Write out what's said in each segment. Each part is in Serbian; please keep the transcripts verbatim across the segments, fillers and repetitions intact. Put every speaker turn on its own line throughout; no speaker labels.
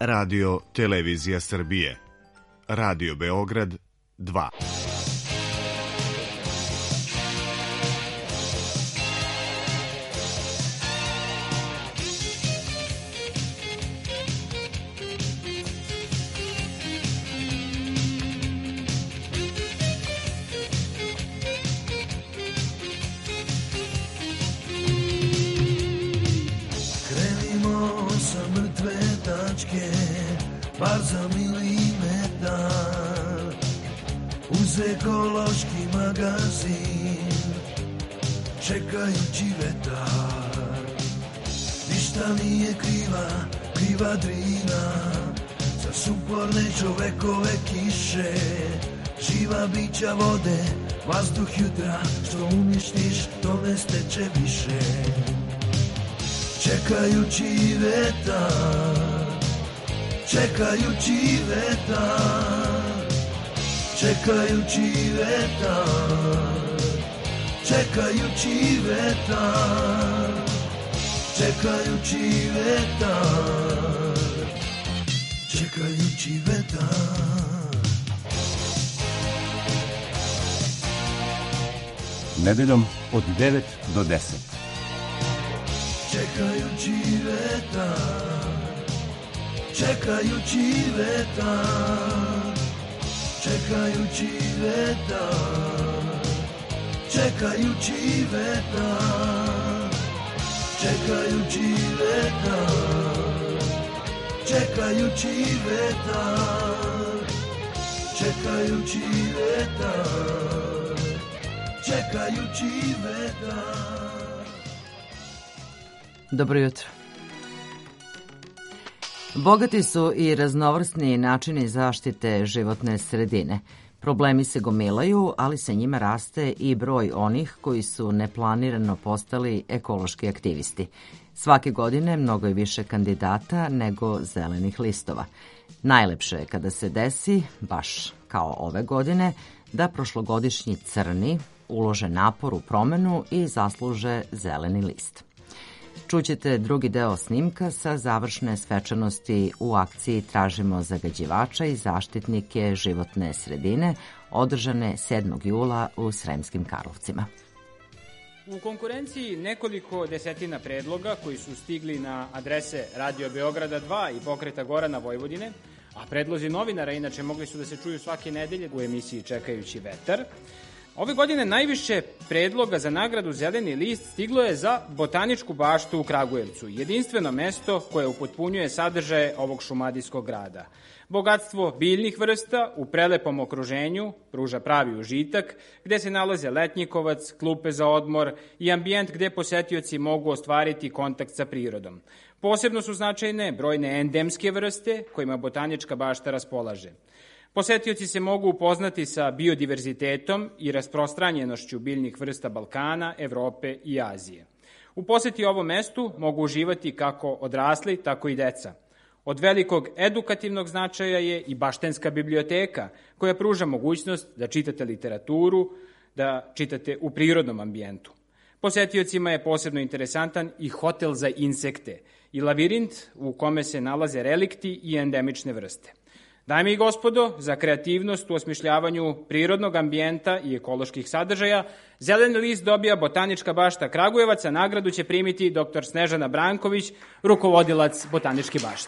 Radio Televizija Srbije. Radio Beograd dva.
Bar za milimetar uz ekološki magazin, čekajući vetar. Ništa nije kriva, kriva Drina, za suporne čovekove kiše, živa bića vode, vazduh jutra, što uništiš, to ne steče više. Čekajući vetar, čekajući vetar, čekajući vetar, čekajući vetar, čekajući vetar, čekajući vetar.
Nedeljom od devet do deset.
Čekajući vetar, čekajući vetar, čekajući vetar, čekajući vetar, čekajući vetar, čekajući vetar, čekajući vetar, čekajući vetar.
Dobro jutro. Bogati su i raznovrsni načini zaštite životne sredine. Problemi se gomilaju, ali sa njima raste i broj onih koji su neplanirano postali ekološki aktivisti. Svake godine mnogo je više kandidata nego zelenih listova. Najlepše je kada se desi, baš kao ove godine, da prošlogodišnji crni ulože napor u promenu i zasluže zeleni list. Čućete drugi deo snimka sa završne svečanosti u akciji Tražimo zagađivača i zaštitnike životne sredine, održane sedmog jula u Sremskim Karlovcima.
U konkurenciji nekoliko desetina predloga koji su stigli na adrese Radio Beograda dva i Pokreta Gorana Vojvodine, a predlozi novinara inače mogli su da se čuju svake nedelje u emisiji Čekajući vetar. Ove godine najviše predloga za nagradu Zeleni list stiglo je za Botaničku baštu u Kragujevcu, jedinstveno mesto koje upotpunjuje sadržaje ovog šumadijskog grada. Bogatstvo biljnih vrsta u prelepom okruženju pruža pravi užitak, gde se nalaze letnjikovac, klupe za odmor i ambijent gde posetioci mogu ostvariti kontakt sa prirodom. Posebno su značajne brojne endemske vrste kojima Botanička bašta raspolaže. Posetioci se mogu upoznati sa biodiverzitetom i rasprostranjenošću biljnih vrsta Balkana, Evrope i Azije. U poseti ovom mestu mogu uživati kako odrasli, tako i deca. Od velikog edukativnog značaja je i baštenska biblioteka, koja pruža mogućnost da čitate literaturu, da čitate u prirodnom ambijentu. Posetiocima je posebno interesantan i hotel za insekte i lavirint u kome se nalaze relikti i endemične vrste. Dame i gospodo, za kreativnost u osmišljavanju prirodnog ambijenta i ekoloških sadržaja, Zeleni list dobija Botanička bašta Kragujevac, a nagradu će primiti doktor Snežana Branković, rukovodilac Botaničke bašte.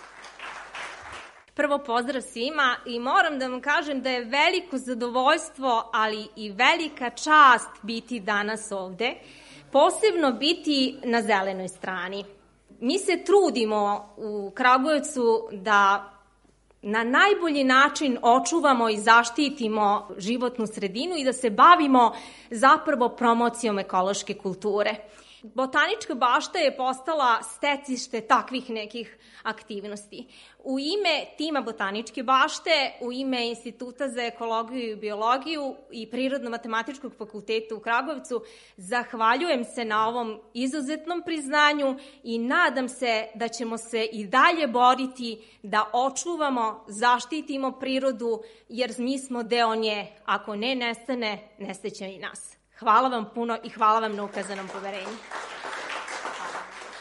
Prvo pozdrav svima i moram da vam kažem da je veliko zadovoljstvo, ali i velika čast biti danas ovde, posebno biti na zelenoj strani. Mi se trudimo u Kragujevcu da na najbolji način očuvamo i zaštitimo životnu sredinu i da se bavimo zapravo promocijom ekološke kulture. Botanička bašta je postala stecište takvih nekih aktivnosti. U ime tima Botaničke bašte, u ime Instituta za ekologiju i biologiju i Prirodno-matematičkog fakulteta u Kragujevcu, zahvaljujem se na ovom izuzetnom priznanju i nadam se da ćemo se i dalje boriti da očuvamo, zaštitimo prirodu, jer mi smo deo nje. Ako ne nestane, nestaće i nas. Hvala vam puno i hvala vam na ukazanom poverenju.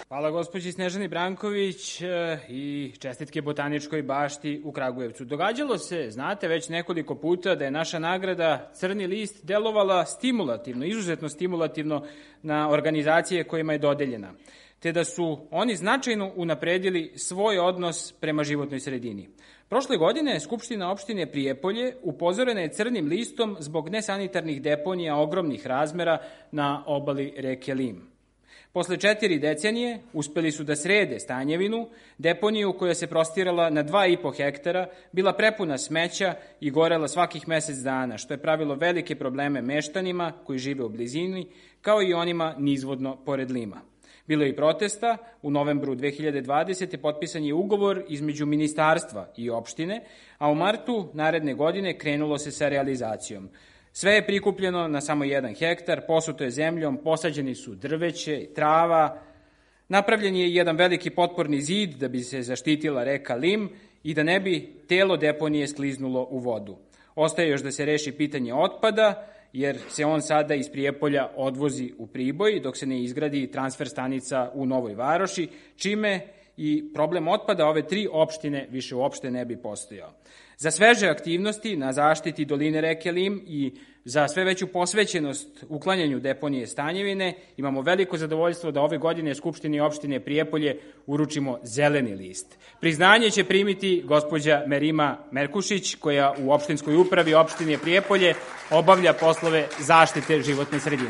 Hvala gospođi Snežani Branković i čestitke Botaničkoj bašti u Kragujevcu. Događalo se, znate, već nekoliko puta da je naša nagrada Crni list delovala stimulativno, izuzetno stimulativno na organizacije kojima je dodeljena, te da su oni značajno unapredili svoj odnos prema životnoj sredini. Prošle godine Skupština opštine Prijepolje upozorena je Crnim listom zbog nesanitarnih deponija ogromnih razmera na obali reke Lim. Posle četiri decenije uspeli su da srede Stanjevinu, deponiju koja se prostirala na dva i po hektara, bila prepuna smeća i gorela svakih mesec dana, što je pravilo velike probleme meštanima koji žive u blizini, kao i onima nizvodno pored Lima. Bilo je i protesta, u novembru dve hiljade dvadesete. potpisan je ugovor između ministarstva i opštine, a u martu naredne godine krenulo se sa realizacijom. Sve je prikupljeno na samo jedan hektar, posuto je zemljom, posađeni su drveće, trava, napravljen je jedan veliki potporni zid da bi se zaštitila reka Lim i da ne bi telo deponije skliznulo u vodu. Ostaje još da se reši pitanje otpada, jer se on sada iz Prijepolja odvozi u Priboj, dok se ne izgradi transfer stanica u Novoj Varoši, čime i problem otpada ove tri opštine više uopšte ne bi postojao. Za sveže aktivnosti na zaštiti doline reke Lim i za sve veću posvećenost uklanjanju deponije Stanjevine imamo veliko zadovoljstvo da ove godine Skupštini opštine Prijepolje uručimo zeleni list. Priznanje će primiti gospođa Merima Merkušić, koja u opštinskoj upravi opštine Prijepolje obavlja poslove zaštite životne sredine.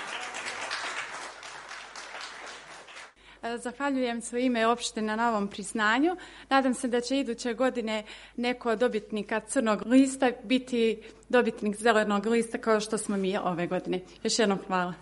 Zahvaljujem se u ime opštine na ovom priznanju. Nadam se da će iduće godine neko od dobitnika Crnog lista biti dobitnik zelenog lista kao što smo mi ove godine. Još jednom hvala.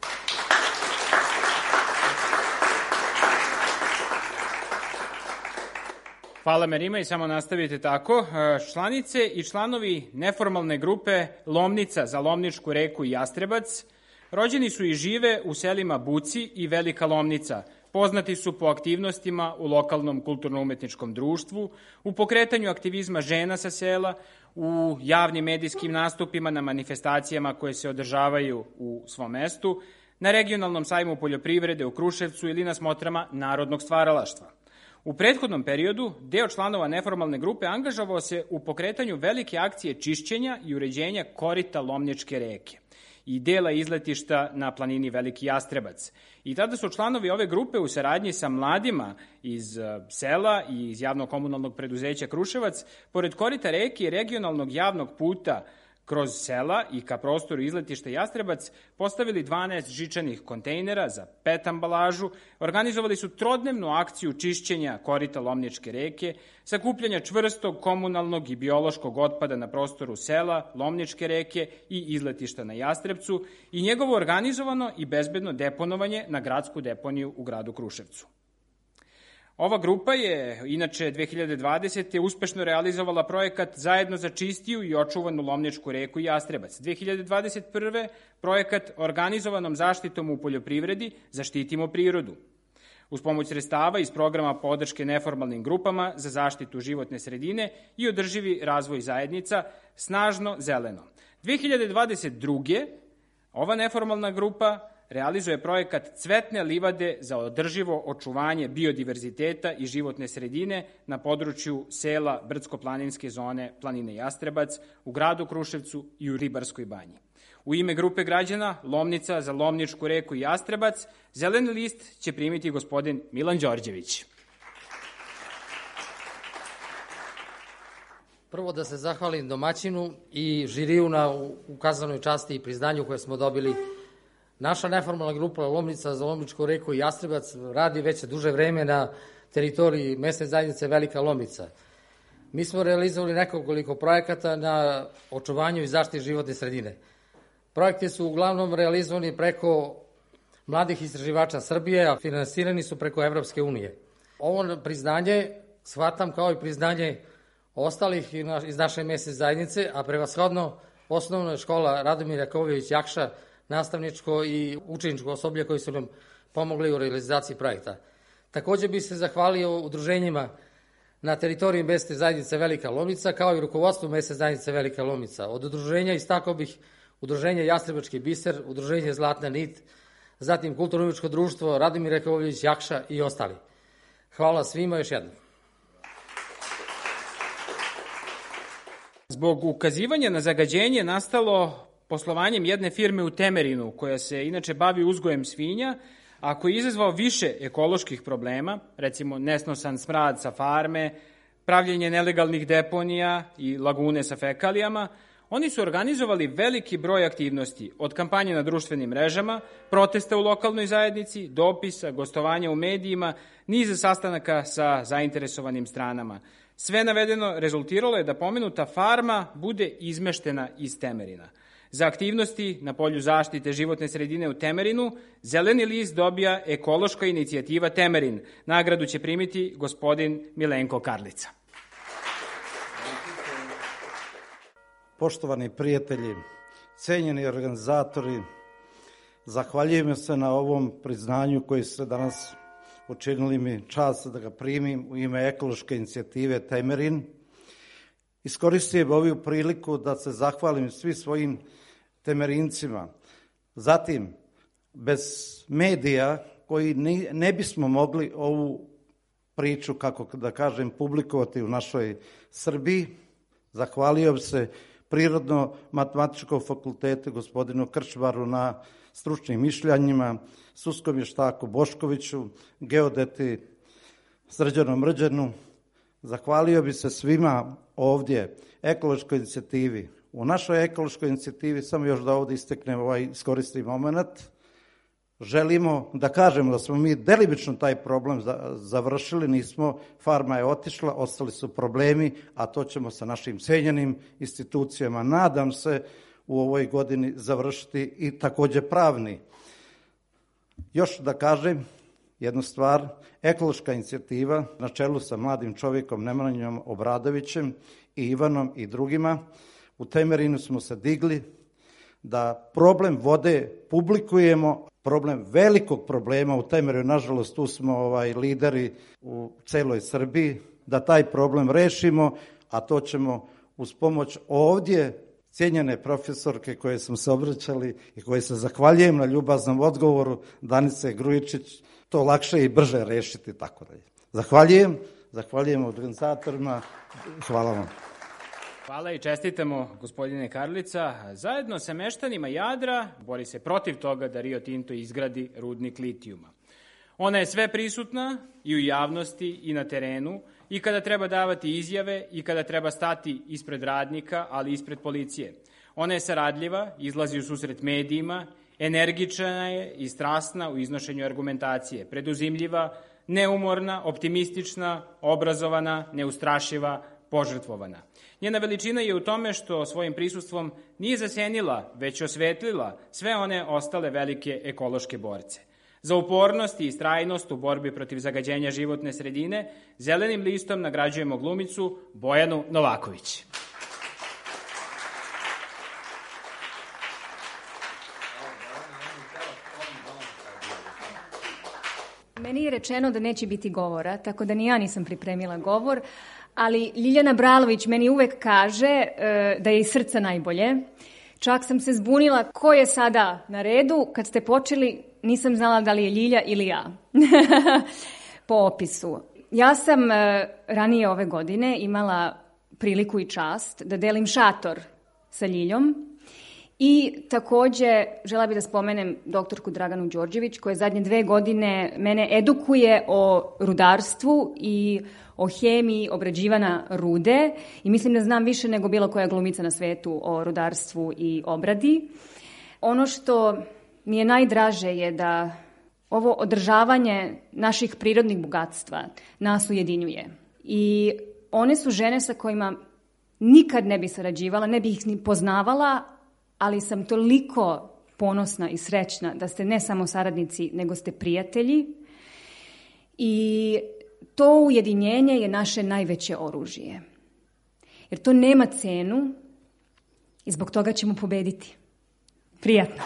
Hvala Merima i samo nastavite tako. Članice i članovi neformalne grupe Lomnica za Lomničku reku i Jastrebac rođeni su i žive u selima Buci i Velika Lomnica. Poznati su po aktivnostima u lokalnom kulturno-umetničkom društvu, u pokretanju aktivizma žena sa sela, u javnim medijskim nastupima na manifestacijama koje se održavaju u svom mestu, na regionalnom sajmu poljoprivrede u Kruševcu ili na smotrama narodnog stvaralaštva. U prethodnom periodu deo članova neformalne grupe angažovao se u pokretanju velike akcije čišćenja i uređenja korita Lomničke reke i dela izletišta na planini Veliki Jastrebac. I tada su članovi ove grupe u saradnji sa mladima iz sela i iz javno-komunalnog preduzeća Kruševac, pored korita reke i regionalnog javnog puta kroz sela i ka prostoru izletišta Jastrebac postavili dvanaest žičanih kontejnera za pet ambalažu, organizovali su trodnevnu akciju čišćenja korita Lomničke reke, sakupljanja čvrstog komunalnog i biološkog otpada na prostoru sela, Lomničke reke i izletišta na Jastrebcu i njegovo organizovano i bezbedno deponovanje na gradsku deponiju u gradu Kruševcu. Ova grupa je, inače, dve hiljade dvadesete. uspešno realizovala projekat Zajedno za čistiju i očuvanu Lomničku reku i Jastrebac. dve hiljade dvadeset prve. projekat Organizovanom zaštitom u poljoprivredi Zaštitimo prirodu. Uz pomoć sredstava iz programa podrške neformalnim grupama za zaštitu životne sredine i održivi razvoj zajednica Snažno zeleno. dve hiljade dvadeset druge. ova neformalna grupa realizuje projekat Cvetne livade za održivo očuvanje biodiverziteta i životne sredine na području sela Brdsko-planinske zone planine Jastrebac u gradu Kruševcu i u Ribarskoj banji. U ime grupe građana Lomnica za Lomničku reku i Jastrebac zeleni list će primiti gospodin Milan Đorđević.
Prvo da se zahvalim domaćinu i žiriju na ukazanoj časti i priznanju koje smo dobili. Naša neformalna grupa Lomnica za Lomničku reku i Jastrebac radi već duže vreme na teritoriji mesne zajednice Velika Lomnica. Mi smo realizovali nekoliko projekata na očuvanju i zaštiti životne sredine. Projekti su uglavnom realizovani preko mladih istraživača Srbije, a finansirani su preko Evropske unije. Ovo priznanje shvatam kao i priznanje ostalih iz naše mesne zajednice, a prevashodno osnovna škola Radomir Jakovljević Jakša, nastavničko i učeničko osoblje koji su nam pomogli u realizaciji projekta. Takođe bih se zahvalio udruženjima na teritoriji mesne zajednice Velika Lomnica, kao i rukovodstvu mesne zajednice Velika Lomnica. Od udruženja istakao bih udruženje Jastrebački biser, udruženje Zlatna nit, zatim Kulturno-umetničko društvo Radomir Jakovljević, Jakša i ostali. Hvala svima još jednom.
Zbog ukazivanja na zagađenje nastalo poslovanjem jedne firme u Temerinu, koja se inače bavi uzgojem svinja, a koji je izazvao više ekoloških problema, recimo nesnosan smrad sa farme, pravljenje nelegalnih deponija i lagune sa fekalijama, oni su organizovali veliki broj aktivnosti, od kampanje na društvenim mrežama, protesta u lokalnoj zajednici, dopisa, gostovanja u medijima, niza sastanaka sa zainteresovanim stranama. Sve navedeno rezultiralo je da pomenuta farma bude izmeštena iz Temerina. Za aktivnosti na polju zaštite životne sredine u Temerinu, Zeleni list dobija ekološka inicijativa Temerin. Nagradu će primiti gospodin Milenko Karlica.
Poštovani prijatelji, cenjeni organizatori, zahvaljujem se na ovom priznanju koji ste danas učinili mi čast da ga primim u ime ekološke inicijative Temerin. Iskoristim ovu priliku da se zahvalim svim svojim temerincima. Zatim, bez medija koji ne bismo mogli ovu priču, kako da kažem, publikovati u našoj Srbiji, zahvalio bi se Prirodno-matematičkom fakultetu gospodinu Krčmaru na stručnim mišljenjima, sudskom vještaku Boškoviću, geodeti Srđanu Mrđanu. Zahvalio bi se svima ovdje, ekološkoj inicijativi. U našoj ekološkoj inicijativi, samo još da ovdje isteknem ovaj iskoristi moment, želimo da kažemo da smo mi delimično taj problem završili, nismo, farma je otišla, ostali su problemi, a to ćemo sa našim cenjenim institucijama, nadam se, u ovoj godini završiti i također pravni. Još da kažem jednu stvar, ekološka inicijativa na čelu sa mladim čovjekom Nemanjom Obradovićem i Ivanom i drugima, u Temerinu smo se digli da problem vode publikujemo, problem velikog problema u Temerinu, nažalost tu smo ovaj, lideri u celoj Srbiji, da taj problem rešimo, a to ćemo uz pomoć ovdje cijenjene profesorke koje sam se obraćali i koje se zahvaljujem na ljubaznom odgovoru, Danice Grujičić, to lakše i brže rešiti, tako dalje. Zahvaljujem, zahvaljujem organizatorima, hvala vam.
Hvala i čestitamo gospodine Karlica. Zajedno sa meštanima Jadra bori se protiv toga da Rio Tinto izgradi rudnik litijuma. Ona je sve prisutna i u javnosti i na terenu, i kada treba davati izjave i kada treba stati ispred radnika, ali ispred policije. Ona je saradljiva, izlazi u susret medijima, energična je i strasna u iznošenju argumentacije, preduzimljiva, neumorna, optimistična, obrazovana, neustrašiva, požrtvovana. Njena veličina je u tome što svojim prisustvom nije zasenila, već osvetlila sve one ostale velike ekološke borce. Za upornost i istrajnost u borbi protiv zagađenja životne sredine Zelenim listom nagrađujemo glumicu Bojanu Novaković.
Meni je rečeno da neće biti govora, tako da ni ja nisam pripremila govor, ali Ljiljana Bralović meni uvek kaže e, da je iz srca najbolje. Čak sam se zbunila ko je sada na redu. Kad ste počeli, nisam znala da li je Ljilja ili ja po opisu. Ja sam e, ranije ove godine imala priliku i čast da delim šator sa Ljiljom. I takođe žela bih da spomenem doktorku Draganu Đorđević, koja zadnje dve godine mene edukuje o rudarstvu i o hemiji obrađivana rude. I mislim da znam više nego bilo koja glumica na svetu o rudarstvu i obradi. Ono što mi je najdraže je da ovo održavanje naših prirodnih bogatstva nas ujedinjuje. I one su žene sa kojima nikad ne bi sarađivala, ne bi ih ni poznavala, ali sam toliko ponosna i srećna da ste ne samo saradnici, nego ste prijatelji. I to ujedinjenje je naše najveće oružje. Jer to nema cenu i zbog toga ćemo pobediti. Prijatno.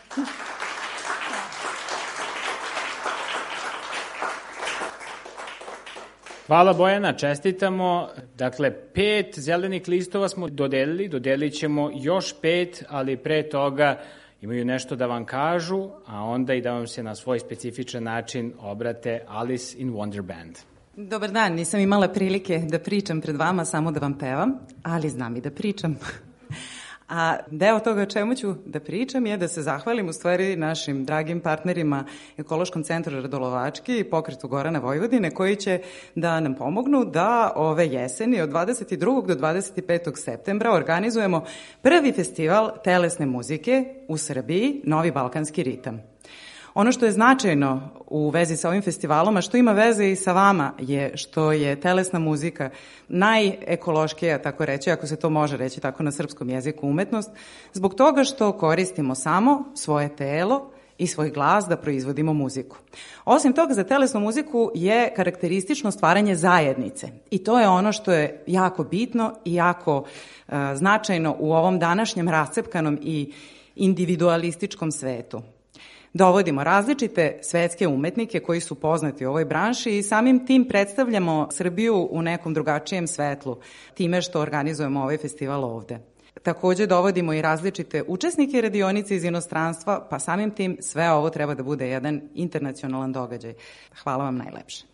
Hvala Bojana, čestitamo. Dakle, pet zelenih listova smo dodelili, dodelit ćemo još pet, ali pre toga imaju nešto da vam kažu, a onda i da vam se na svoj specifičan način obrate Alice in Wonderland.
Dobar dan, nisam imala prilike da pričam pred vama, samo da vam pevam, ali znam i da pričam. A deo toga o čemu ću da pričam je da se zahvalim u stvari našim dragim partnerima Ekološkom centru Radolovački i Pokretu Gorana Vojvodine, koji će da nam pomognu da ove jeseni od dvadeset drugog do dvadeset petog septembra organizujemo prvi festival telesne muzike u Srbiji, Novi Balkanski ritam. Ono što je značajno u vezi sa ovim festivalom, a što ima veze i sa vama, je što je telesna muzika najekološkija, tako reći, ako se to može reći tako na srpskom jeziku, umetnost, zbog toga što koristimo samo svoje telo i svoj glas da proizvodimo muziku. Osim toga, za telesnu muziku je karakteristično stvaranje zajednice i to je ono što je jako bitno i jako uh, značajno u ovom današnjem rascepkanom i individualističkom svetu. Dovodimo različite svetske umetnike koji su poznati u ovoj branši i samim tim predstavljamo Srbiju u nekom drugačijem svetlu, time što organizujemo ovaj festival ovde. Takođe dovodimo i različite učesnike radionice iz inostranstva, pa samim tim sve ovo treba da bude jedan internacionalan događaj. Hvala vam najlepše.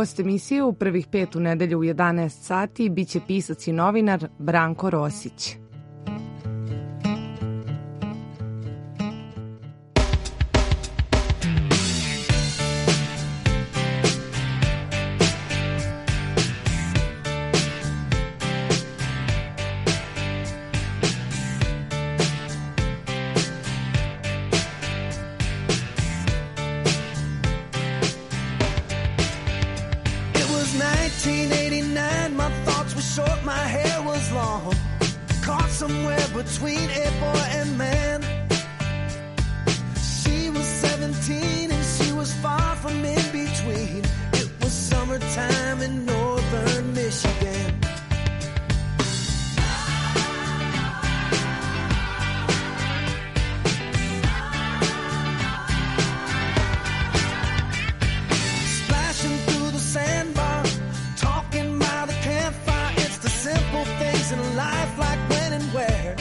Gost emisije u prvih pet u nedelju u jedanaest sati biće pisac i novinar Branko Rosić.
nineteen eighty-nine, my thoughts were short, my hair was long. Caught somewhere between a boy and man. She was seventeen and she was far from in between. It was summertime in northern Michigan. Splashing through the sandbar, talking by the campfire. It's the simple things in life, like when and where.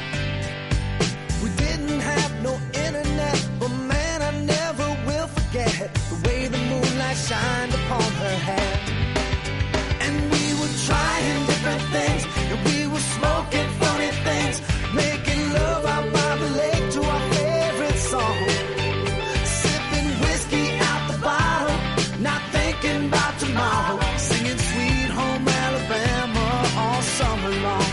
We didn't have no internet, but man, I never will forget the way the moonlight shined upon her hair. And we were trying different things, and we were smoking funny things, making love out by the lake to our favorite song. Sipping whiskey out the bottle, not thinking about tomorrow, singing Sweet Home Alabama all summer long.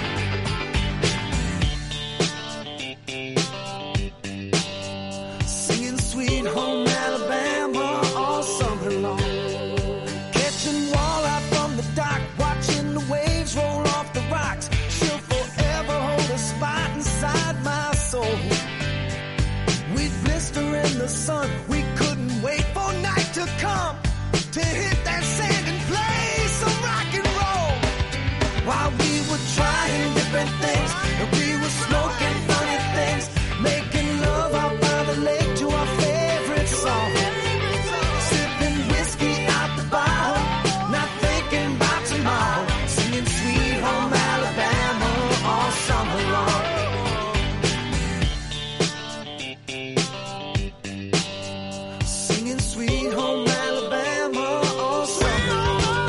Singing Sweet Home Alabama all summer long. Catching walleye from the dock, watching the waves roll off the rocks. She'll forever hold a spot inside my soul. We'd blister in the sun, we couldn't wait for night to come to hit that sand and play some rock and roll. While we were trying different things, and we were smoking funny things, making love out by the lake to our favorite song. Sipping whiskey out the bottle, not thinking about tomorrow, singing Sweet Home Alabama all summer long. Singing Sweet Home Alabama all summer long.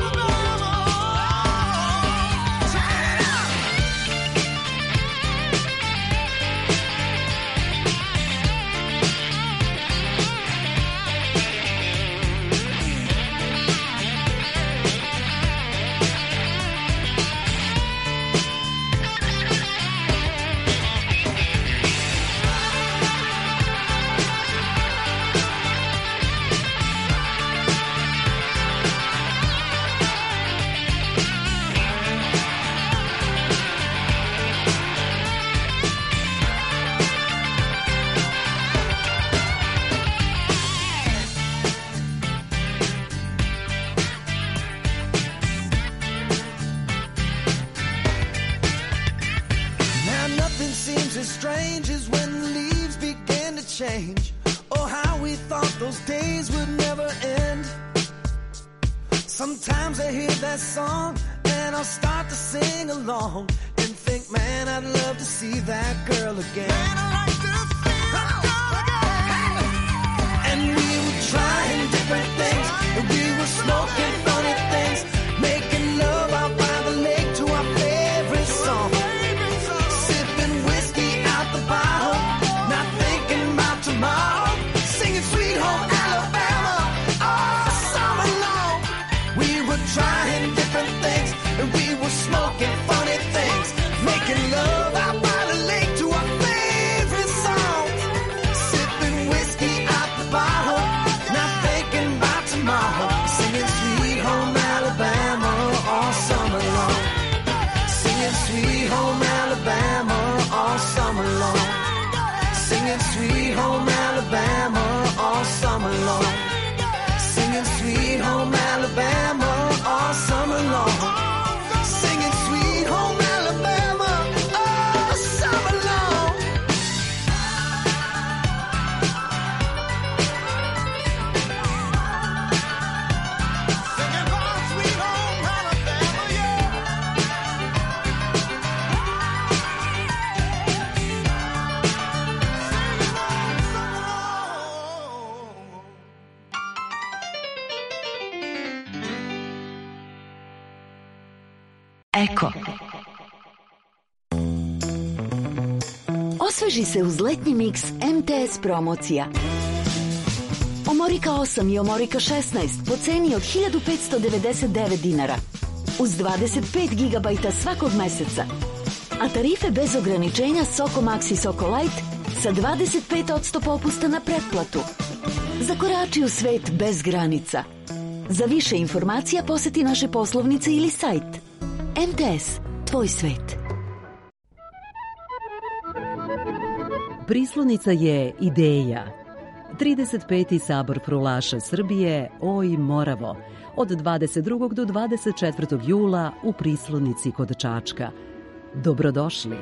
Now nothing seems as strange as when the leaves begin to change. Oh, how we thought those days would never end. Sometimes I hear that song and I'll start to sing along and think, man, I'd love to see that girl again. Man, I'd like to see that girl again. And we were trying different things, and we were smoking funny things, making love out by the lake to our favorite song. Sipping whiskey out the bottle, not thinking about tomorrow, singing Sweet Home Alabama all summer long. We were trying different things, and we were smoking funny things, making love out by the lake to our favorite song. Sipping whiskey out the bottle, not thinking about tomorrow, singing Sweet Home
Eko. Osveži se uz letnji miks M T S promocija. Omorika osam i Omorika šesnaest po ceni od hiljadu petsto devedeset devet dinara. Uz dvadeset pet gigabajta svakog meseca. A tarife bez ograničenja Soko Max i Soko Light sa dvadeset pet posto popusta na pretplatu. Zakorači u svet bez granica. Za više informacija poseti naše poslovnice ili sajt. M T S, tvoj svet.
Prislonica je ideja. trideset peti sabor prulaša Srbije, Oj Moravo, od dvadeset drugog do dvadeset četvrtog jula u Prislonici kod Čačka. Dobrodošli.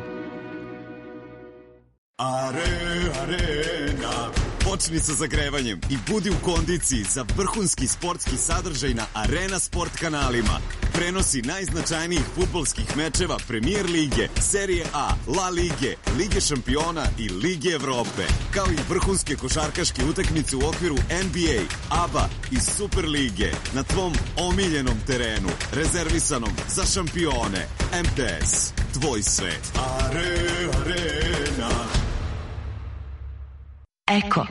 Are, arena. Počni sa zagrevanjem i budi u kondiciji za vrhunski sportski sadržaj na Arena Sport kanalima. Prenosi najznačajnijih fudbalskih mečeva Premier lige, Serije A, La Lige, Lige šampiona i Lige Evrope, kao i vrhunske košarkaške utakmice u okviru N B A, A B A i Super lige na tvom omiljenom terenu, rezervisanom za šampione. M T S, tvoj svet. Are, arena.
Eko.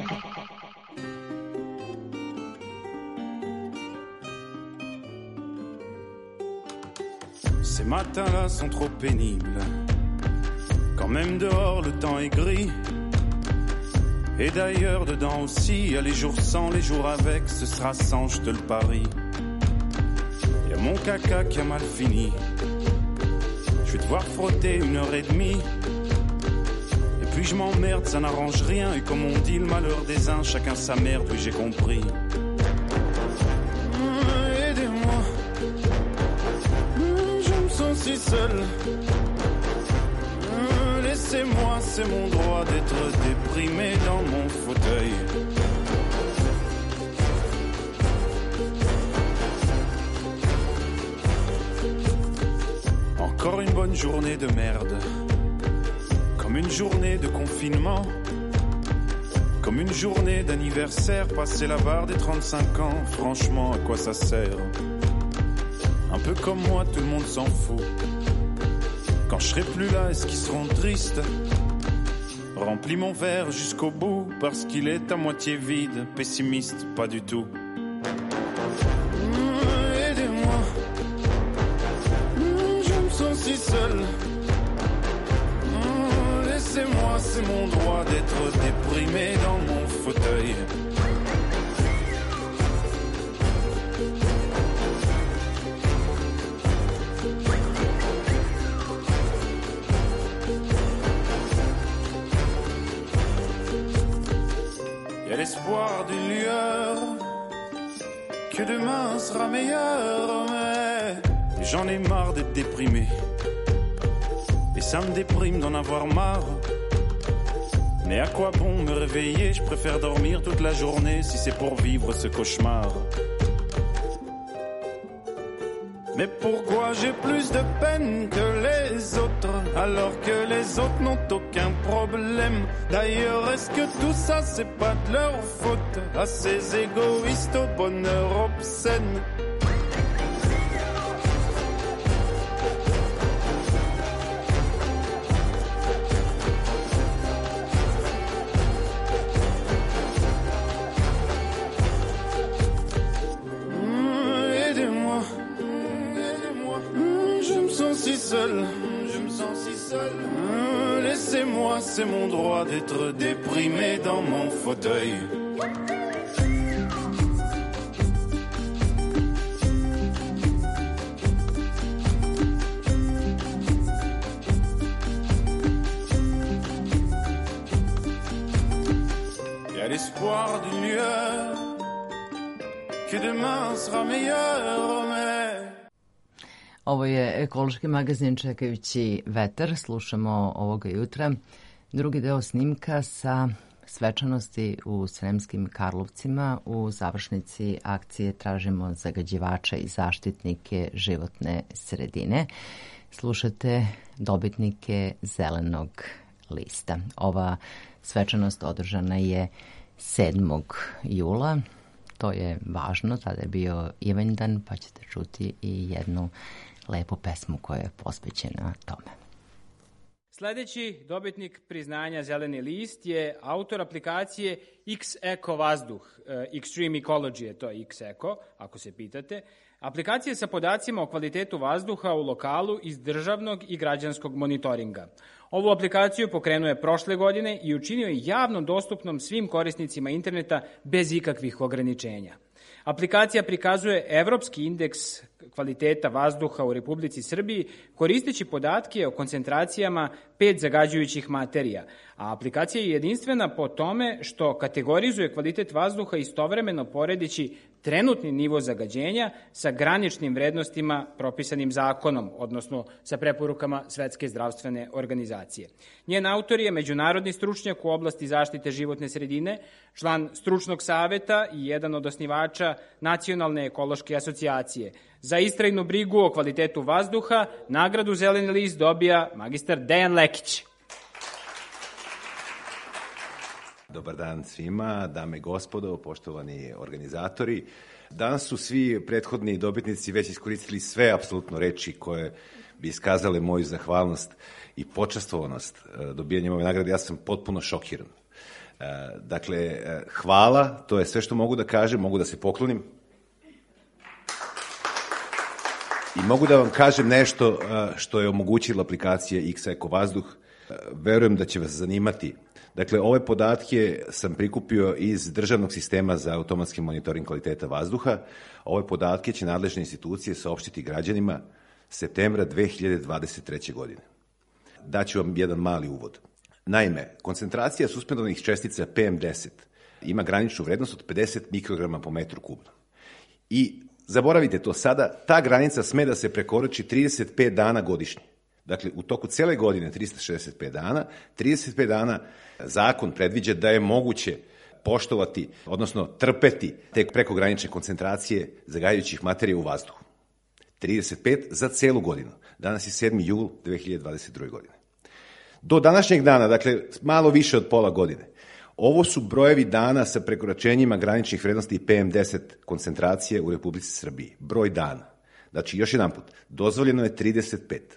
Ces matins-là sont trop pénibles. Quand même dehors le temps est gris. Et d'ailleurs dedans aussi, y a les jours sans, les jours avec, ce sera sans, je te le parie. Y a mon caca qui a mal fini. Je vais devoir frotter une heure et demie. Puis je m'emmerde, ça n'arrange rien. Et comme on dit, le malheur des uns, chacun sa merde, oui j'ai compris. Mmh, aidez-moi, mmh, je me sens si seul. Mmh, laissez-moi, c'est mon droit d'être déprimé dans mon fauteuil. Encore une bonne journée de merde. Comme une journée de confinement, comme une journée d'anniversaire, passer la barre des trente-cinq ans, franchement à quoi ça sert? Un peu comme moi, tout le monde s'en fout. Quand je serai plus là, est-ce qu'ils seront tristes? Remplis mon verre jusqu'au bout, parce qu'il est à moitié vide, pessimiste, pas du tout. Mmh, aidez-moi, mmh, je me sens si seul. Laissez-moi, c'est mon droit d'être déprimé dans mon fauteuil. Il y a l'espoir d'une lueur, que demain sera meilleur, mais j'en ai marre d'être déprimé. Et ça me déprime d'en avoir marre. Mais à quoi bon me réveiller? Je préfère dormir toute la journée si c'est pour vivre ce cauchemar. Mais pourquoi j'ai plus de peine que les autres, alors que les autres n'ont aucun problème? D'ailleurs, est-ce que tout ça c'est pas de leur faute, à ces égoïstes au bonheur obscène? Je me sens si seul. Mmh, laissez-moi, c'est mon droit d'être déprimé dans mon fauteuil. Il y a l'espoir d'une lueur, que demain sera meilleur, mais...
Ovo je ekološki magazin Čekajući vetar. Slušamo ovoga jutra drugi deo snimka sa svečanosti u Sremskim Karlovcima u završnici akcije Tražimo zagađivača i zaštitnike životne sredine. Slušate dobitnike zelenog lista. Ova svečanost održana je sedmog jula. To je važno, tada je bio Ivanjdan, pa ćete čuti i jednu lepu pesmu koja je posvećena tome.
Sledeći dobitnik priznanja Zeleni list je autor aplikacije X-Eko Vazduh, Extreme Ecology je to X-Eko, ako se pitate. Aplikacija sa podacima o kvalitetu vazduha u lokalu iz državnog i građanskog monitoringa. Ovu aplikaciju pokrenuo je prošle godine i učinio je javno dostupnom svim korisnicima interneta bez ikakvih ograničenja. Aplikacija prikazuje evropski indeks kvaliteta vazduha u Republici Srbiji koristeći podatke o koncentracijama pet zagađujućih materija, a aplikacija je jedinstvena po tome što kategorizuje kvalitet vazduha istovremeno poredeći trenutni nivo zagađenja sa graničnim vrednostima propisanim zakonom, odnosno sa preporukama Svetske zdravstvene organizacije. Njen autor je međunarodni stručnjak u oblasti zaštite životne sredine, član stručnog saveta i jedan od osnivača Nacionalne ekološke asocijacije. Za istrajnu brigu o kvalitetu vazduha nagradu Zeleni list dobija magistar Dejan Lekić.
Dobar dan svima, dame i gospodo, poštovani organizatori. Danas su svi prethodni dobitnici već iskoristili sve apsolutno reči koje bi iskazale moju zahvalnost i počastvovanost dobijanjem ove nagrade. Ja sam potpuno šokiran. Dakle, hvala, to je sve što mogu da kažem, mogu da se poklonim. I mogu da vam kažem nešto što je omogućila aplikacija X-Eko Vazduh. Verujem da će vas zanimati. Dakle, ove podatke sam prikupio iz državnog sistema za automatski monitoring kvaliteta vazduha. Ove podatke će nadležne institucije saopštiti građanima septembra dve hiljade dvadeset treće. godine. Daću vam jedan mali uvod. Naime, koncentracija suspendovanih čestica P M deset ima graničnu vrednost od pedeset mikrograma po metru kubnom. I zaboravite to sada, ta granica sme da se prekorači trideset pet dana godišnje. Dakle, u toku cele godine, trista šezdeset pet dana, trideset pet dana zakon predviđa da je moguće poštovati, odnosno trpeti te prekogranične koncentracije zagađujućih materija u vazduhu. trideset pet za celu godinu. Danas je sedmi jul dve hiljade dvadeset druge. godine. Do današnjeg dana, dakle, malo više od pola godine, ovo su brojevi dana sa prekoračenjima graničnih vrednosti P M deset koncentracije u Republici Srbiji. Broj dana. Znači, još jedan put, dozvoljeno je trideset pet.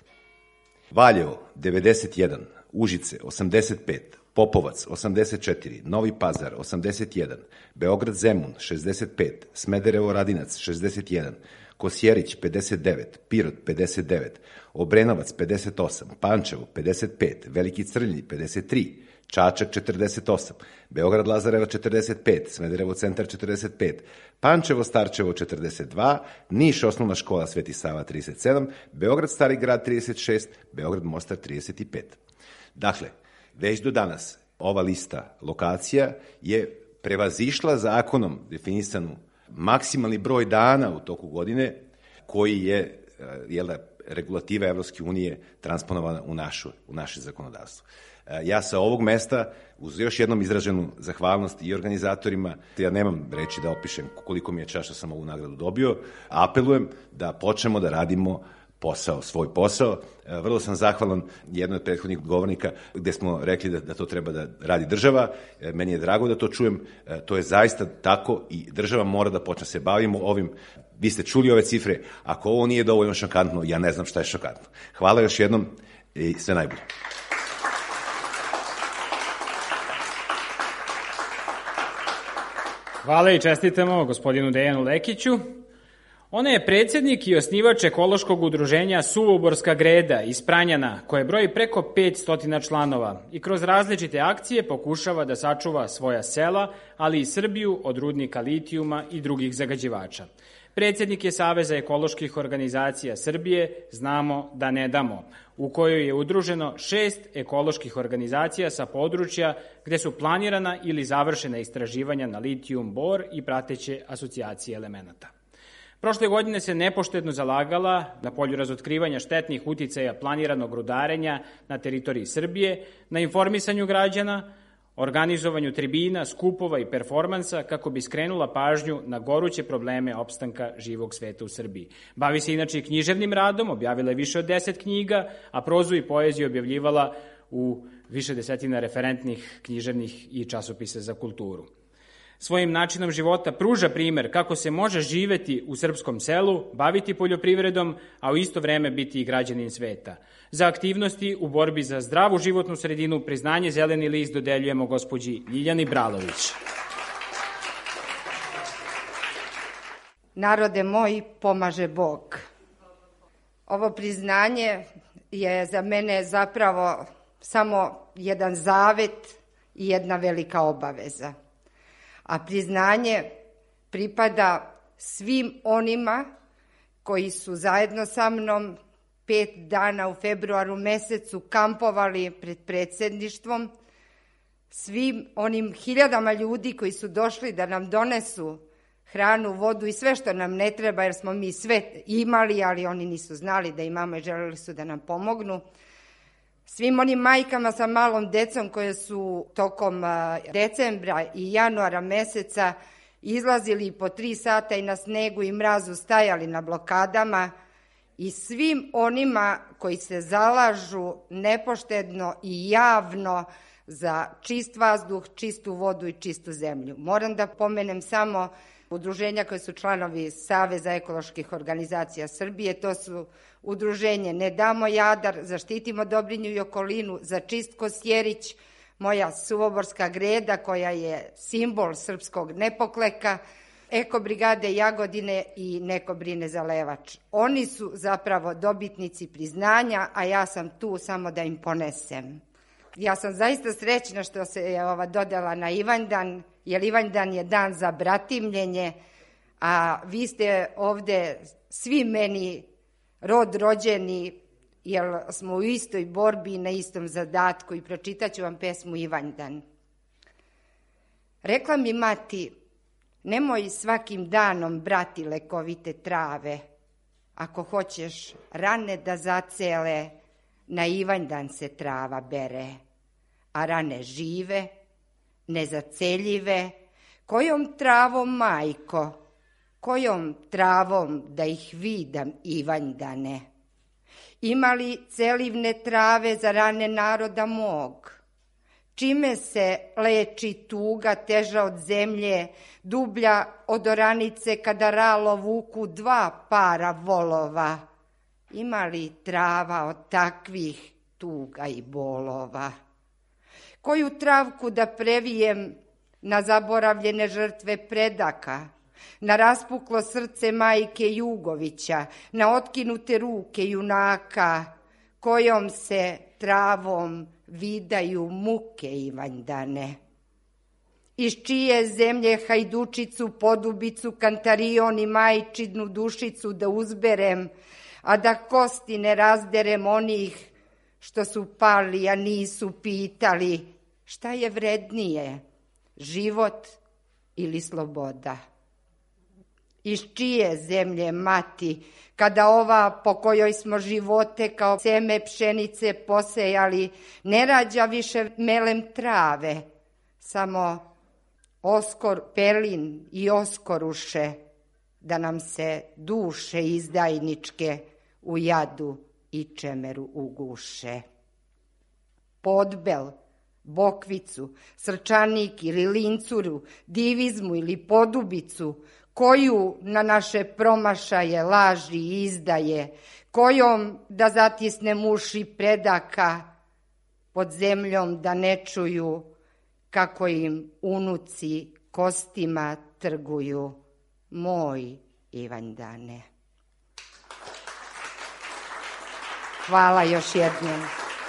Valjevo devedeset jedan, Užice osamdeset pet, Popovac osamdeset četiri, Novi Pazar osamdeset jedan, Beograd Zemun šezdeset pet, Smederevo Radinac šezdeset jedan, Kosjerić pedeset devet, Pirot pedeset devet, Obrenovac pedeset osam, Pančevo pedeset pet, Veliki Crnji pedeset tri, Čačak četrdeset osam, Beograd Lazarevac četrdeset pet, Smederevo Centar četrdeset pet, Pančevo Starčevo četrdeset dva, Niš Osnovna škola Sveti Sava trideset sedam, Beograd Stari grad trideset šest, Beograd Mostar trideset pet. Dakle, već do danas ova lista lokacija je prevazišla zakonom definisanu maksimalni broj dana u toku godine koji je, jel da, regulativa Evropske unije transponovana u, našu, u naše zakonodavstvo. Ja sa ovog mesta, uz još jednom izraženu zahvalnost i organizatorima, ja nemam reći da opišem koliko mi je čast što sam ovu nagradu dobio, apelujem da počnemo da radimo posao, svoj posao. Vrlo sam zahvalan jednoj od prethodnih govornika gde smo rekli da, da to treba da radi država. Meni je drago da to čujem. To je zaista tako i država mora da počne se bavimo ovim. Vi ste čuli ove cifre. Ako ovo nije dovoljno šokantno, ja ne znam šta je šokantno. Hvala još jednom i sve najbolje.
Hvala i čestitamo gospodinu Dejanu Lekiću. Ona je predsjednik i osnivač ekološkog udruženja Suvoborska greda iz Pranjana, koje broji preko petsto članova i kroz različite akcije pokušava da sačuva svoja sela, ali i Srbiju od rudnika litijuma i drugih zagađivača. Predsjednik je Saveza ekoloških organizacija Srbije Znamo da ne damo, u kojoj je udruženo šest ekoloških organizacija sa područja gde su planirana ili završena istraživanja na litijum, bor i prateće asocijacije elemenata. Prošle godine se nepoštedno zalagala na polju razotkrivanja štetnih uticaja planiranog rudarenja na teritoriji Srbije, na informisanju građana, organizovanju tribina, skupova i performansa kako bi skrenula pažnju na goruće probleme opstanka živog sveta u Srbiji. Bavi se inače i književnim radom, objavila je više od deset knjiga, a prozu i poeziju objavljivala u više desetina referentnih književnih i časopisa za kulturu. Svojim načinom života pruža primer kako se može živeti u srpskom selu, baviti poljoprivredom, a u isto vreme biti i građanin sveta. Za aktivnosti u borbi za zdravu životnu sredinu priznanje Zeleni list dodeljujemo gospođi Ljiljani Bralović.
Narode moj, pomaže Bog. Ovo priznanje je za mene zapravo samo jedan zavet i jedna velika obaveza. A priznanje pripada svim onima koji su zajedno sa mnom pet dana u februaru mesecu kampovali pred predsjedništvom, svim onim hiljadama ljudi koji su došli da nam donesu hranu, vodu i sve što nam ne treba, jer smo mi sve imali, ali oni nisu znali da imamo i želeli su da nam pomognu. Svim onim majkama sa malom decom koje su tokom decembra i januara meseca izlazili po tri sata i na snegu i mrazu stajali na blokadama, i svim onima koji se zalažu nepoštedno i javno za čist vazduh, čistu vodu i čistu zemlju. Moram da pomenem samo udruženja koje su članovi Saveza ekoloških organizacija Srbije. To su udruženje Ne damo Jadar, Zaštitimo Dobrinju i okolinu, Za čist Kosjerić, moja Suvoborska greda koja je simbol srpskog nepokleka, Eko brigade Jagodine i Neko brine za Levač. Oni su zapravo dobitnici priznanja, a ja sam tu samo da im ponesem. Ja sam zaista srećna što se je ova dodala na Ivanjdan, jer Ivanjdan je dan za bratimljenje, a vi ste ovde svi meni rod rođeni, jer smo u istoj borbi i na istom zadatku, i pročitaću vam pesmu Ivanjdan. Rekla mi mati, nemoj svakim danom brati lekovite trave, ako hoćeš rane da zacele, na Ivanjdan se trava bere, a rane žive, nezaceljive, kojom travom, majko, kojom travom da ih vidam Ivanjdane? Ima li celivne trave za rane naroda mog? Čime se leči tuga teža od zemlje, dublja od oranice kada ralo vuku dva para volova? Ima li trava od takvih tuga i bolova? Koju travku da previjem na zaboravljene žrtve predaka, na raspuklo srce majke Jugovića, na otkinute ruke junaka, kojom se travom vidaju muke Ivanjdane? Iz čije zemlje hajdučicu, podubicu, kantarion i majčinu dušicu da uzberem, a da kosti ne razderem onih što su pali, a nisu pitali šta je vrednije, život ili sloboda? Iz čije zemlje, mati, kada ova po kojoj smo živote kao seme pšenice posejali, ne rađa više melem trave, samo oskor pelin i oskoruše, da nam se duše izdajničke u jadu i čemeru uguše? Podbel, bokvicu, srčanik ili lincuru, divizmu ili podubicu, koju na naše promašaje laži i izdaje, kojom da zatisnem uši predaka, pod zemljom da ne čuju kako im unuci kostima trguju, moj Ivanjdane. Hvala još jednom.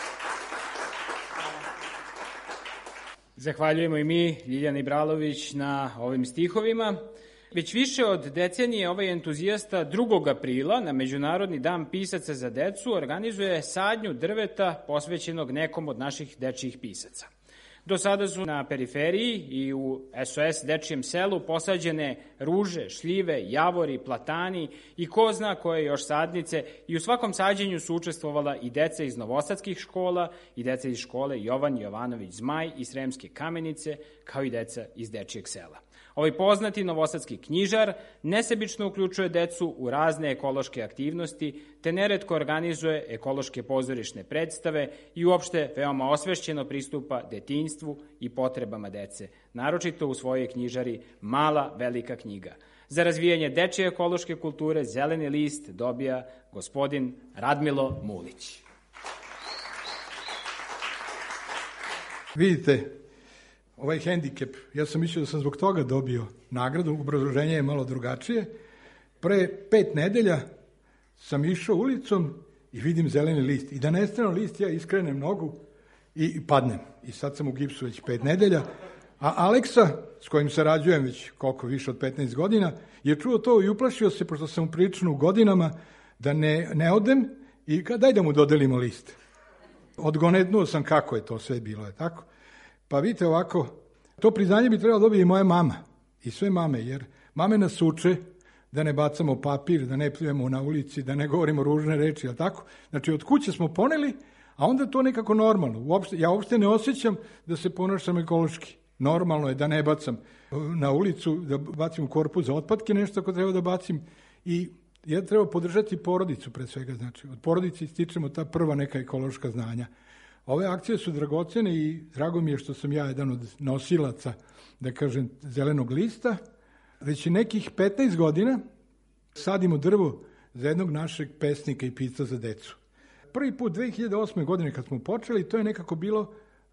Zahvaljujemo i mi Ljiljani Bralović na ovim stihovima. Već više od decenije ovaj entuzijasta drugog aprila na Međunarodni dan pisaca za decu organizuje sadnju drveta posvećenog nekom od naših dečijih pisaca. Do sada su na periferiji i u S O S dečijem selu posađene ruže, šljive, javori, platani i ko zna koje još sadnice, i u svakom sađenju su učestvovala i deca iz novosadskih škola i deca iz škole Jovan Jovanović Zmaj i Sremske Kamenice, kao i deca iz dečijeg sela. Ovaj poznati novosadski knjižar nesebično uključuje decu u razne ekološke aktivnosti, te neretko organizuje ekološke pozorišne predstave i uopšte veoma osvešćeno pristupa detinjstvu i potrebama dece, naročito u svojoj knjižari Mala velika knjiga. Za razvijanje dečje ekološke kulture zeleni list dobija gospodin Radmilo Mulić.
Vidite, ovaj hendikep, ja sam mislio da sam zbog toga dobio nagradu, obrazloženje je malo drugačije. Pre pet nedelja sam išao ulicom i vidim zeleni list. I da nestane list, ja iskrenem nogu i, i padnem. I sad sam u gipsu već pet nedelja. A Aleksa, s kojim sarađujem već koliko više od petnaest godina, je čuo to i uplašio se, pošto sam prilično u godinama, da ne, ne odem i ka, daj da mu dodelimo list. Odgonetnuo sam kako je to sve bilo, je tako? Pa vidite ovako, to priznanje bi trebalo dobiti i moja mama i sve mame, jer mame nas uče da ne bacamo papir, da ne pljujemo na ulici, da ne govorimo ružne reči, je tako? Znači, od kuće smo poneli, a onda je to nekako normalno. Uopšte, ja uopšte ne osjećam da se ponašam ekološki. Normalno je da ne bacam na ulicu, da bacim u korpu za otpadke nešto ako treba da bacim i ja treba podržati porodicu pre svega, znači od porodice stičemo ta prva neka ekološka znanja. Ove akcije su dragocene i drago mi je što sam ja jedan od nosilaca, da kažem, zelenog lista. Već nekih petnaest godina sadimo drvo za jednog našeg pesnika i pisca za decu. Prvi put dve hiljade osme. godine kad smo počeli, to je nekako bilo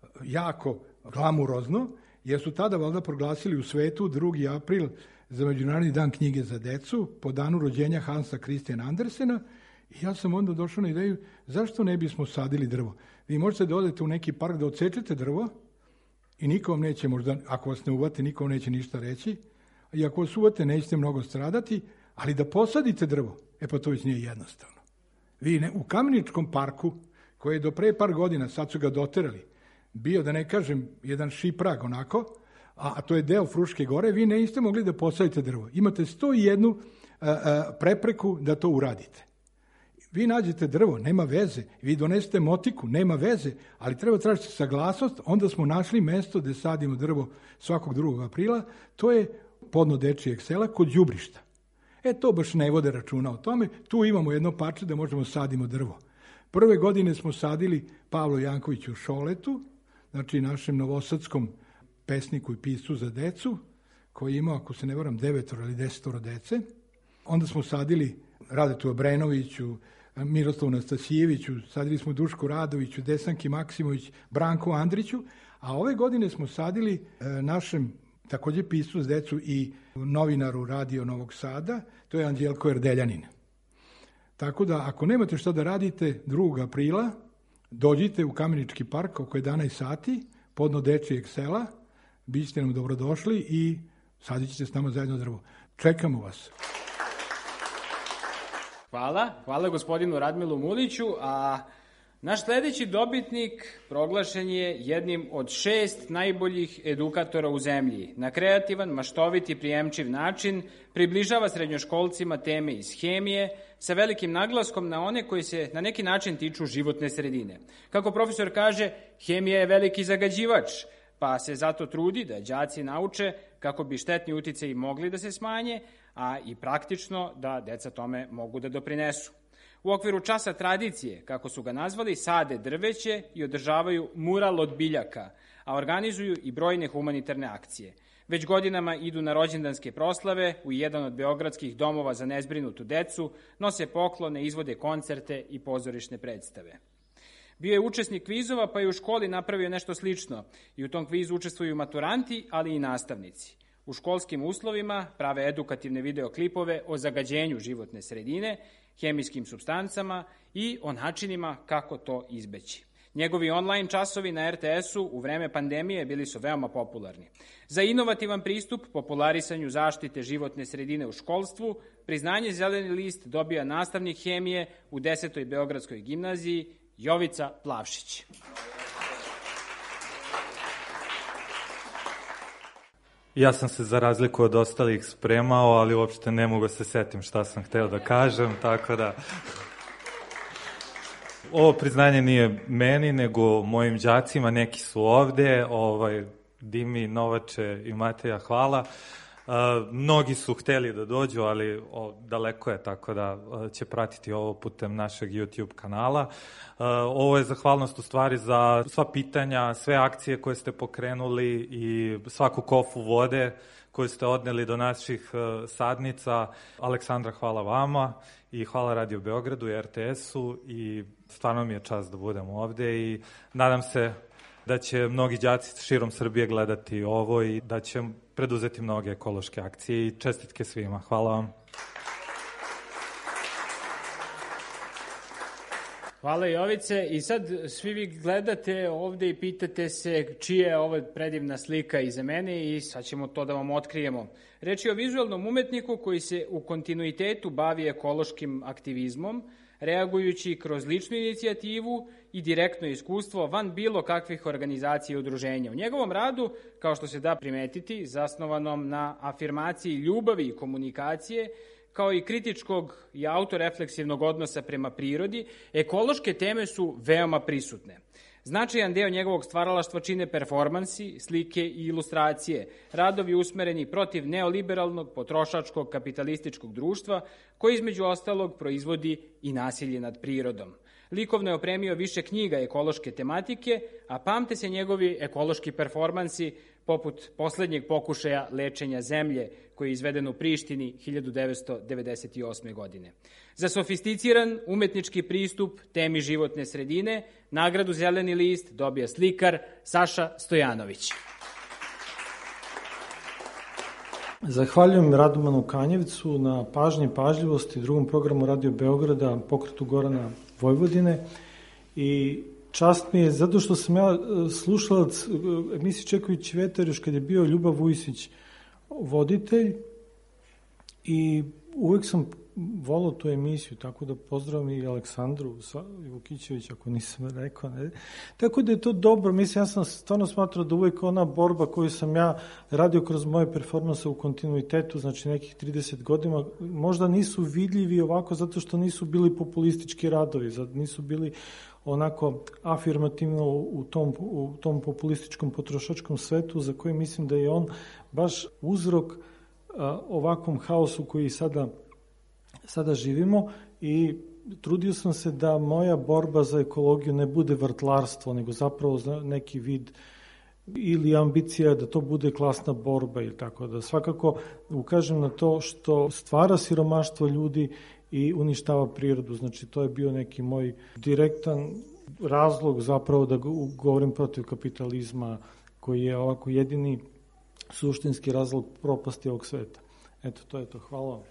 jako glamurozno, jer su tada valjda proglasili u svetu drugi april za Međunarodni dan knjige za decu, po danu rođenja Hansa Christiana Andersena, i ja sam onda došao na ideju zašto ne bismo sadili drvo. Vi možete da odete u neki park da odsečete drvo i niko vam neće, možda, ako vas ne uvate, niko vam neće ništa reći, i ako vas uvate, nećete mnogo stradati, ali da posadite drvo, e pa to već nije jednostavno. Vi ne, u Kameničkom parku, koji je do pre par godina, sad su ga doterali, bio, da ne kažem, jedan šiprag onako, a, a to je deo Fruške gore, vi ne ste mogli da posadite drvo. Imate sto jednu a, a, prepreku da to uradite. Vi nađete drvo, nema veze, vi donesete motiku, nema veze, ali treba tražiti saglasnost, onda smo našli mesto gde sadimo drvo svakog drugog aprila, to je podno dečijeg sela kod đubrišta. E, to baš ne vode računa o tome, tu imamo jedno parče da možemo sadimo drvo. Prve godine smo sadili Pavlu Jankoviću Šoletu, znači našem novosadskom pesniku i piscu za decu, koji je imao, ako se ne varam, devetoro ili desetoro dece. Onda smo sadili Radetu Obrenoviću, Miroslavu Nastasijeviću, sadili smo Dušku Radoviću, Desanki Maksimović, Branku Andriću, a ove godine smo sadili e, našem takođe piscu za decu i novinaru Radio Novog Sada, to je Anđelko Erdeljanin. Tako da, ako nemate šta da radite drugog aprila, dođite u Kamenički park oko jedanaest sati, podno dečijeg sela, bit ćete nam dobrodošli i sadit ćete s nama zajedno drvo. Čekamo vas.
Hvala, hvala gospodinu Radmilu Muliću, a naš sledeći dobitnik proglašen je jednim od šest najboljih edukatora u zemlji. Na kreativan, maštovit i prijemčiv način približava srednjoškolcima teme iz hemije sa velikim naglaskom na one koji se na neki način tiču životne sredine. Kako profesor kaže, hemija je veliki zagađivač, pa se zato trudi da đaci nauče kako bi štetni uticaji mogli da se smanje, a i praktično da deca tome mogu da doprinesu. U okviru časa tradicije, kako su ga nazvali, sade drveće i održavaju mural od biljaka, a organizuju i brojne humanitarne akcije. Već godinama idu na rođendanske proslave u jedan od beogradskih domova za nezbrinutu decu, nose poklone, izvode koncerte i pozorišne predstave. Bio je učesnik kvizova, pa je u školi napravio nešto slično i u tom kvizu učestvuju maturanti, ali i nastavnici. U školskim uslovima prave edukativne videoklipove o zagađenju životne sredine, hemijskim supstancama i o načinima kako to izbeći. Njegovi online časovi na er te esu u vreme pandemije bili su veoma popularni. Za inovativan pristup popularisanju zaštite životne sredine u školstvu, priznanje Zeleni list dobija nastavnik hemije u desetoj Beogradskoj gimnaziji Jovica Plavšić.
Ja sam se za razliku od ostalih spremao, ali uopšte ne mogu se setim šta sam hteo da kažem, tako da... Ovo priznanje nije meni, nego mojim đacima, neki su ovde, ovaj, Dimi, Novače i Mateja, hvala. mnogi su hteli da dođu, ali o, daleko je, tako da će pratiti ovo putem našeg YouTube kanala. Ovo je zahvalnost u stvari za sva pitanja, sve akcije koje ste pokrenuli i svaku kofu vode koju ste odneli do naših sadnica. Aleksandra, hvala vama i hvala Radio Beogradu i er te esu i stvarno mi je čast da budem ovde i nadam se da će mnogi đaci širom Srbije gledati ovo i da će preduzeti mnoge ekološke akcije i čestitke svima. Hvala vam.
Hvala Jovice. I sad svi vi gledate ovde i pitate se čija je ova predivna slika iza mene i sad ćemo to da vam otkrijemo. Reč je o vizualnom umetniku koji se u kontinuitetu bavi ekološkim aktivizmom, reagujući kroz ličnu inicijativu i direktno iskustvo van bilo kakvih organizacija i udruženja. U njegovom radu, kao što se da primetiti, zasnovanom na afirmaciji ljubavi i komunikacije, kao i kritičkog i autorefleksivnog odnosa prema prirodi, ekološke teme su veoma prisutne. Značajan deo njegovog stvaralaštva čine performansi, slike i ilustracije, radovi usmereni protiv neoliberalnog, potrošačkog, kapitalističkog društva, koji između ostalog proizvodi i nasilje nad prirodom. Likovno je opremio više knjiga ekološke tematike, a pamte se njegovi ekološki performansi poput poslednjeg pokušaja lečenja zemlje koji je izveden u Prištini hiljadu devetsto devedeset osme. godine. Za sofisticiran umetnički pristup temi životne sredine nagradu Zeleni list dobija slikar Saša Stojanović.
Zahvaljujem Radomanu Kanjevcu na pažnji i pažljivosti drugom programu Radio Beograda, Pokretu Gorana Vojvodine i čast mi je zato što sam ja slušalac emisije Čeković Vetar još kad je bio Ljubav Vujsić voditelj i uvek sam volao tu emisiju, tako da pozdravim i Aleksandru Vukićević, ako nisam rekao. Ne? Tako da je to dobro, mislim, ja sam stvarno smatrao da uvek ona borba koju sam ja radio kroz moje performanse u kontinuitetu, znači nekih trideset godina, možda nisu vidljivi ovako zato što nisu bili populistički radovi, nisu bili onako afirmativno u tom, u tom populističkom potrošačkom svetu za koji mislim da je on baš uzrok a, ovakvom haosu koji sada sada živimo i trudio sam se da moja borba za ekologiju ne bude vrtlarstvo, nego zapravo neki vid ili ambicija da to bude klasna borba ili tako da svakako ukažem na to što stvara siromaštvo ljudi i uništava prirodu. Znači to je bio neki moj direktan razlog zapravo da govorim protiv kapitalizma koji je ovako jedini suštinski razlog propasti ovog sveta. Eto, to je to. Hvala vam.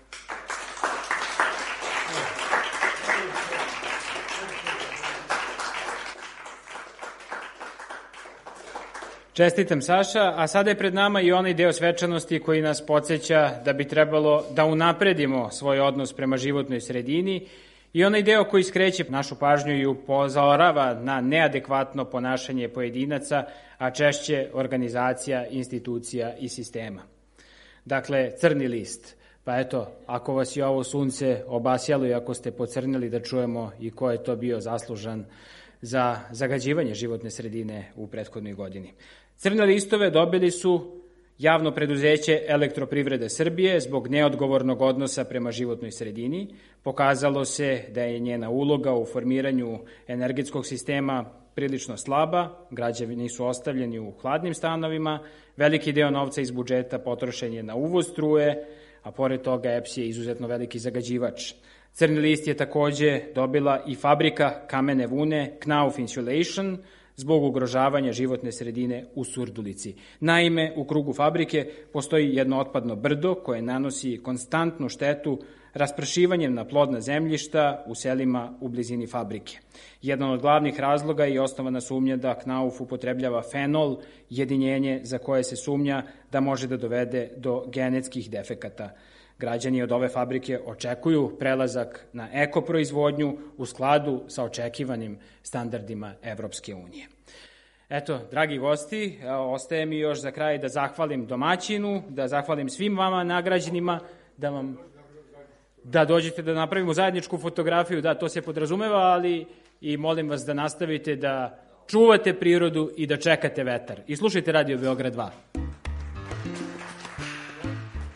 Čestitam Saša, a sada je pred nama i onaj deo svečanosti koji nas podsjeća da bi trebalo da unapredimo svoj odnos prema životnoj sredini i onaj deo koji skreće našu pažnju i upozorava na neadekvatno ponašanje pojedinaca, a češće organizacija, institucija i sistema. Dakle, crni list. Pa eto, ako vas je ovo sunce obasjalo i ako ste pocrnili, da čujemo i ko je to bio zaslužan za zagađivanje životne sredine u prethodnoj godini. Crne listove dobili su javno preduzeće Elektroprivrede Srbije zbog neodgovornog odnosa prema životnoj sredini. Pokazalo se da je njena uloga u formiranju energetskog sistema prilično slaba, građani nisu ostavljeni u hladnim stanovima, veliki deo novca iz budžeta potrošen je na uvoz struje, a pored toga E P S je izuzetno veliki zagađivač. Crni list je takođe dobila i fabrika kamene vune Knauf Insulation zbog ugrožavanja životne sredine u Surdulici. Naime, u krugu fabrike postoji jedno otpadno brdo koje nanosi konstantnu štetu raspršivanjem na plodna zemljišta u selima u blizini fabrike. Jedan od glavnih razloga je osnovana sumnja da Knauf upotrebljava fenol, jedinjenje za koje se sumnja da može da dovede do genetskih defekata. Građani od ove fabrike očekuju prelazak na ekoproizvodnju u skladu sa očekivanim standardima Evropske unije. Eto, dragi gosti, ostaje mi još za kraj da zahvalim domaćinu, da zahvalim svim vama nagrađenima, da vam da dođete da napravimo zajedničku fotografiju, da, to se podrazumeva, ali i molim vas da nastavite da čuvate prirodu i da čekate vetar. I slušajte Radio Beograd dva.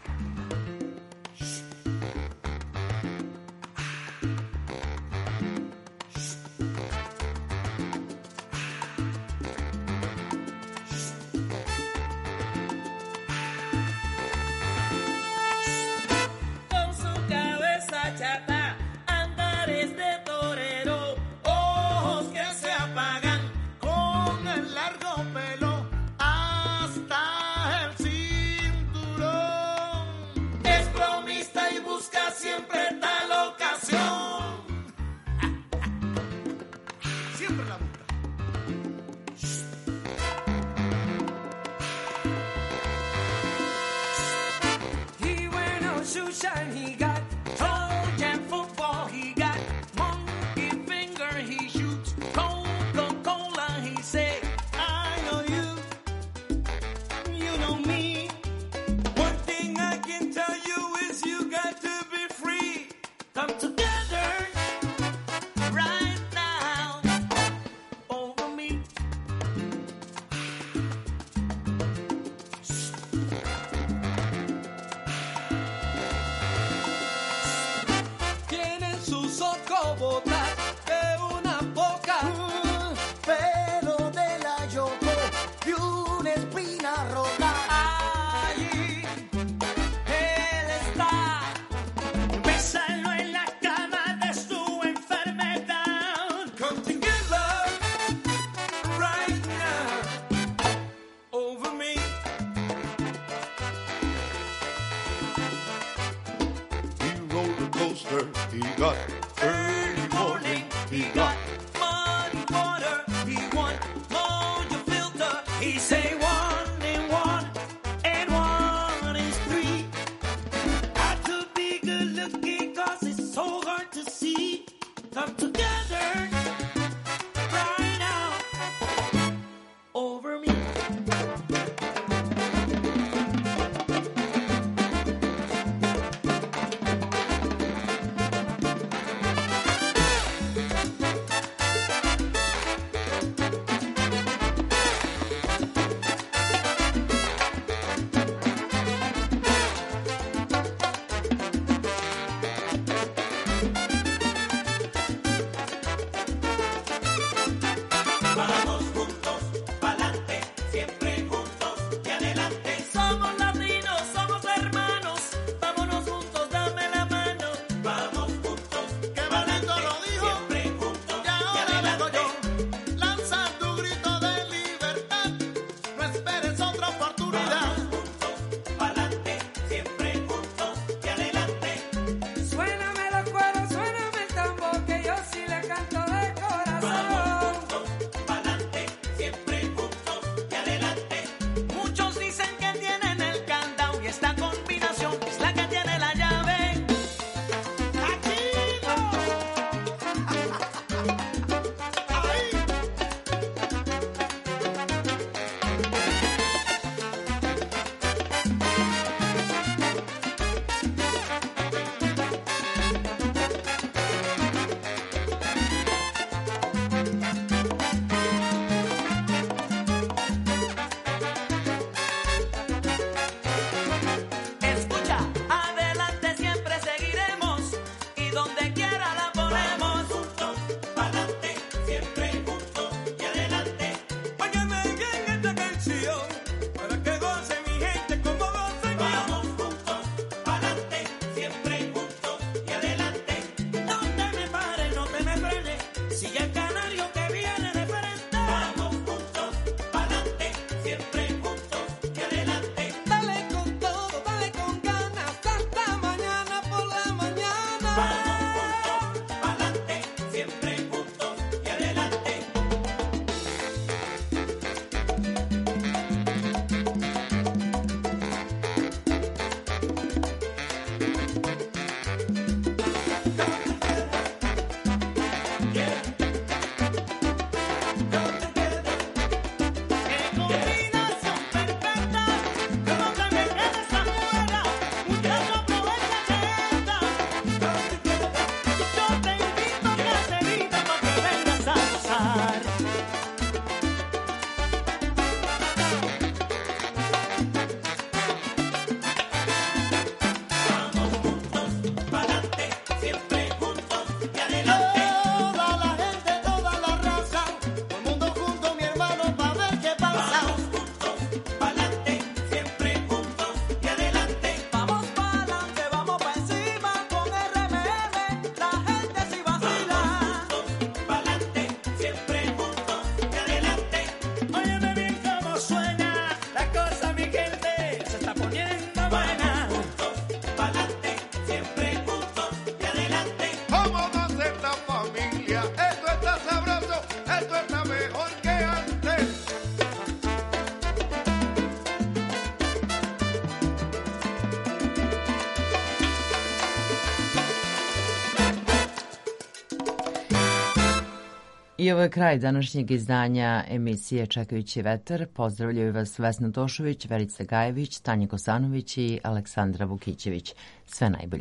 siempre la punta. He wear no shoe shine, he got toe jam football, he got monkey finger, he shoots Coca-Cola, he say, I know you, you know me. One thing I can tell you is you got to be free. Come together right now over me. Tienen sus ojos botas de una boca, pero de la Yoko y una espina rota. Allí él está, bésalo en la cama de su enfermedad. Come together right now over me. He roller coaster, he got early morning, he got muddy water, he want mojo filter. He say one and one and one is three. Got to be good looking cause it's so hard to see. Come together right now over me.
I ovo je kraj današnjeg izdanja emisije Čekajući vetar. Pozdravljaju vas Vesna Tošović, Verica Gajević, Tanja Kosanović i Aleksandra Vukićević. Sve najbolje.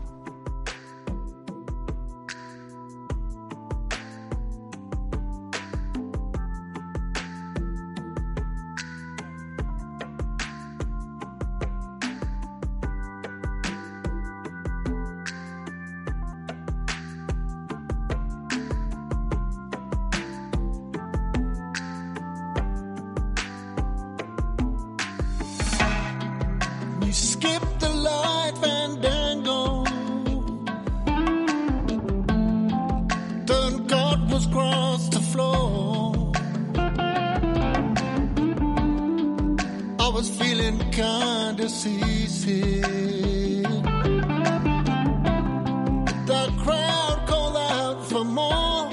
Skip the light fandango. Turn God was across the floor. I was feeling kinda seasick. The crowd called out for more.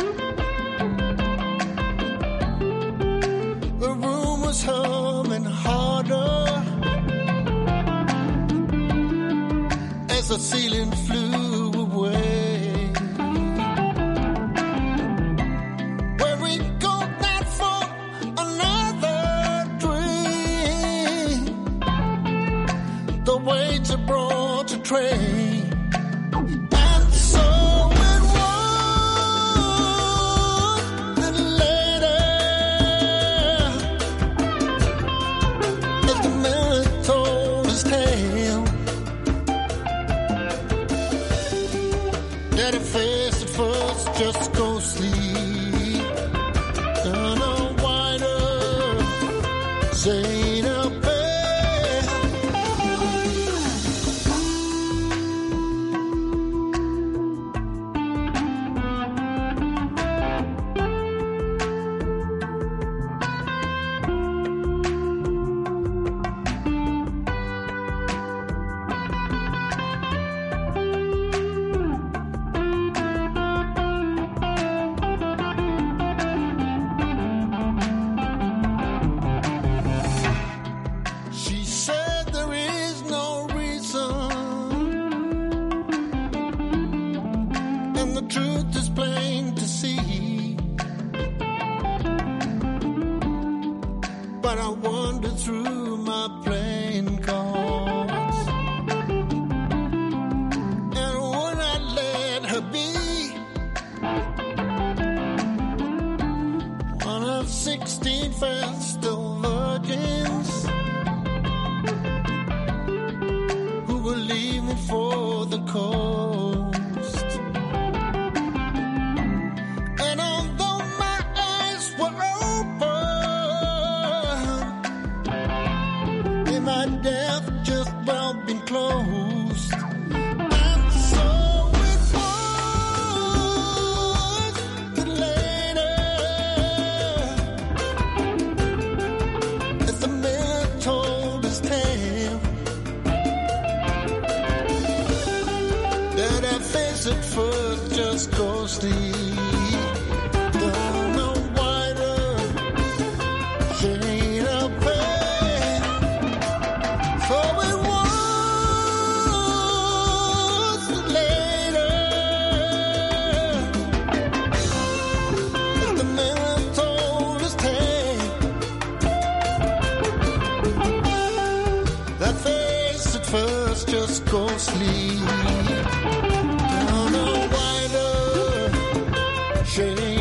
The room was humming harder as the ceiling flew away. Where we go that for another dream. The weights are brought to train. And so it was that later, as the man told his tale, that it faced at first just go sleep. Turn a wider Zainab Bell. She said there is no reason, and the truth is plain to see. But I wandered through my playing cards, and would I let her be one of sixteen festal virgins who were leaving for the coast? And although my eyes were open, in my death just well been closed. And so it was that later, as the man told his tale, that our face at first just goes deep. Down a wider shade of pale. So it was later, as the man told his tale, that face at first just goes sleep. Down a wider shade